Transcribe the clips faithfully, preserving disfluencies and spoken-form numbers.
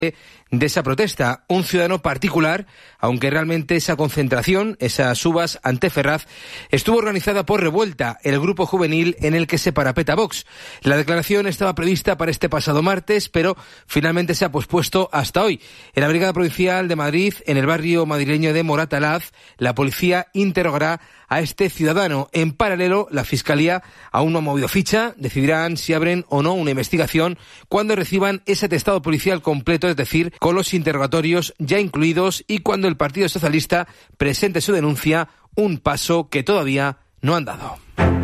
de esa protesta. Un ciudadano particular, aunque realmente esa concentración, esas uvas ante Ferraz, estuvo organizada por Revuelta, el grupo juvenil en el que se parapeta Vox. La declaración estaba prevista para este pasado martes, pero finalmente se ha pospuesto hasta hoy. En la Brigada Provincial de Madrid, en el barrio madrileño de Moratalaz, la policía interrogará a este ciudadano. En paralelo, la Fiscalía aún no ha movido ficha. Decidirán si abren o no una investigación cuando reciban ese atestado policial completo, es decir, con los interrogatorios ya incluidos, y cuando el Partido Socialista presente su denuncia, un paso que todavía no han dado.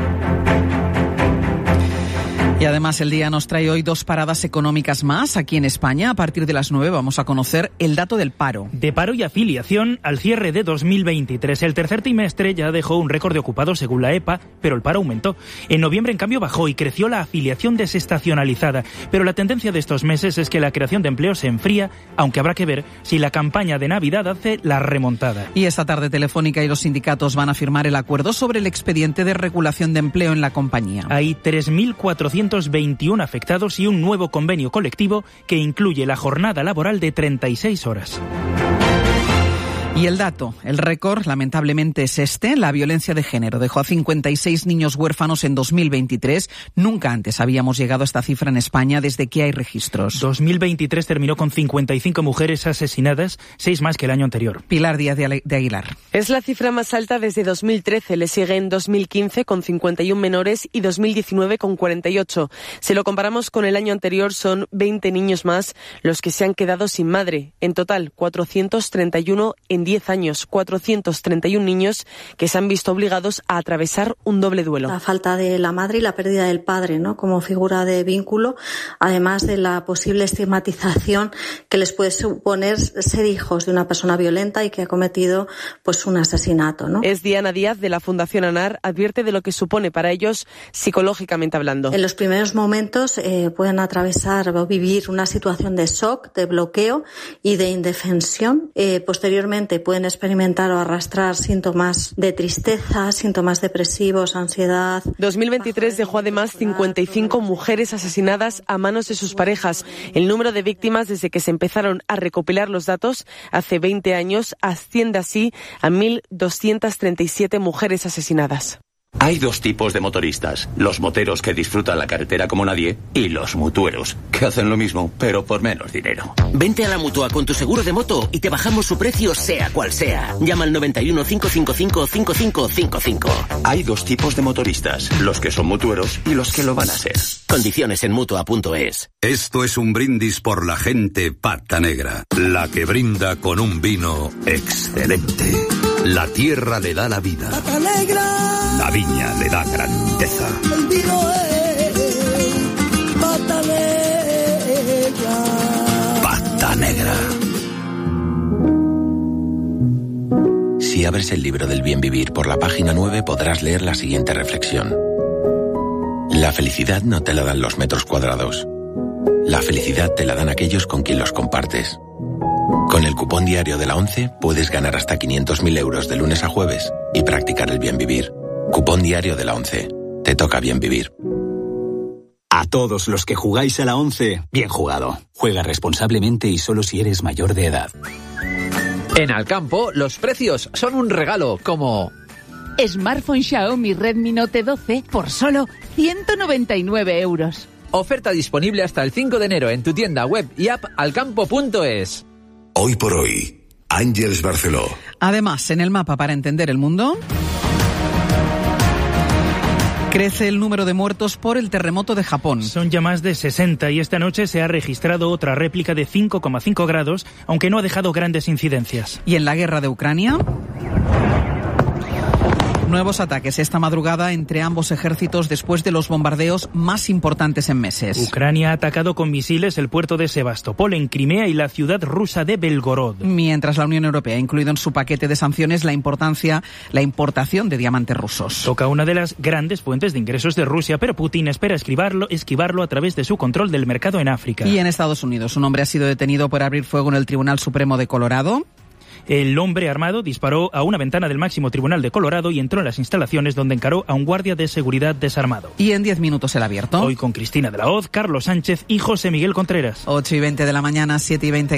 Y además el día nos trae hoy dos paradas económicas más aquí en España. A partir de las nueve vamos a conocer el dato del paro. De paro y afiliación al cierre de dos mil veintitrés. El tercer trimestre ya dejó un récord de ocupados según la E P A, pero el paro aumentó. En noviembre, en cambio, bajó y creció la afiliación desestacionalizada. Pero la tendencia de estos meses es que la creación de empleo se enfría, aunque habrá que ver si la campaña de Navidad hace la remontada. Y esta tarde Telefónica y los sindicatos van a firmar el acuerdo sobre el expediente de regulación de empleo en la compañía. Hay tres mil cuatrocientos veintiuno afectados y un nuevo convenio colectivo que incluye la jornada laboral de treinta y seis horas. Y el dato, el récord, lamentablemente, es este. La violencia de género dejó a cincuenta y seis niños huérfanos en dos mil veintitrés. Nunca antes habíamos llegado a esta cifra en España desde que hay registros. dos mil veintitrés terminó con cincuenta y cinco mujeres asesinadas, seis más que el año anterior. Pilar Díaz de Aguilar. Es la cifra más alta desde dos mil trece. Le sigue en dos mil quince con cincuenta y uno menores y dos mil diecinueve con cuarenta y ocho. Si lo comparamos con el año anterior, son veinte niños más los que se han quedado sin madre. En total, cuatrocientos treinta y uno en diez años, cuatrocientos treinta y uno niños que se han visto obligados a atravesar un doble duelo. La falta de la madre y la pérdida del padre, ¿no?, como figura de vínculo, además de la posible estigmatización que les puede suponer ser hijos de una persona violenta y que ha cometido pues un asesinato, ¿no? Es Diana Díaz, de la Fundación ANAR, advierte de lo que supone para ellos psicológicamente hablando. En los primeros momentos eh, pueden atravesar o vivir una situación de shock, de bloqueo y de indefensión. Eh, posteriormente pueden experimentar o arrastrar síntomas de tristeza, síntomas depresivos, ansiedad. dos mil veintitrés dejó además cincuenta y cinco mujeres asesinadas a manos de sus parejas. El número de víctimas desde que se empezaron a recopilar los datos hace veinte años asciende así a mil doscientas treinta y siete mujeres asesinadas. Hay dos tipos de motoristas, los moteros que disfrutan la carretera como nadie y los mutueros, que hacen lo mismo, pero por menos dinero. Vente a la Mutua con tu seguro de moto y te bajamos su precio sea cual sea. Llama al noventa y uno, cinco cinco cinco, cinco cinco cinco cinco. Hay dos tipos de motoristas, los que son mutueros y los que lo van a ser. Condiciones en Mutua punto es. Esto es un brindis por la gente Pata Negra, la que brinda con un vino excelente. La tierra le da la vida. Pata Negra. La viña le da grandeza. El vino es Pata Negra. Pata Negra. Si abres el libro del bien vivir por la página nueve podrás leer la siguiente reflexión. La felicidad no te la dan los metros cuadrados. La felicidad te la dan aquellos con quien los compartes. Con el cupón diario de la ONCE puedes ganar hasta quinientos mil euros de lunes a jueves y practicar el bien vivir. Cupón diario de la ONCE. Te toca bien vivir. A todos los que jugáis a la ONCE, bien jugado. Juega responsablemente y solo si eres mayor de edad. En Alcampo, los precios son un regalo, como... Smartphone Xiaomi Redmi Note doce por solo ciento noventa y nueve euros. Oferta disponible hasta el cinco de enero en tu tienda web y app alcampo punto es. Hoy por hoy, Ángeles Barceló. Además, en el mapa para entender el mundo... Crece el número de muertos por el terremoto de Japón. Son ya más de sesenta y esta noche se ha registrado otra réplica de cinco coma cinco grados, aunque no ha dejado grandes incidencias. ¿Y en la guerra de Ucrania? Nuevos ataques esta madrugada entre ambos ejércitos después de los bombardeos más importantes en meses. Ucrania ha atacado con misiles el puerto de Sebastopol en Crimea y la ciudad rusa de Belgorod. Mientras la Unión Europea ha incluido en su paquete de sanciones la importancia, la importación de diamantes rusos. Toca una de las grandes fuentes de ingresos de Rusia, pero Putin espera esquivarlo, esquivarlo a través de su control del mercado en África. Y en Estados Unidos, un hombre ha sido detenido por abrir fuego en el Tribunal Supremo de Colorado. El hombre armado disparó a una ventana del máximo tribunal de Colorado y entró en las instalaciones donde encaró a un guardia de seguridad desarmado. Y en diez minutos el abierto. Hoy con Cristina de la Hoz, Carlos Sánchez y José Miguel Contreras. ocho y veinte de la mañana, siete y veinte.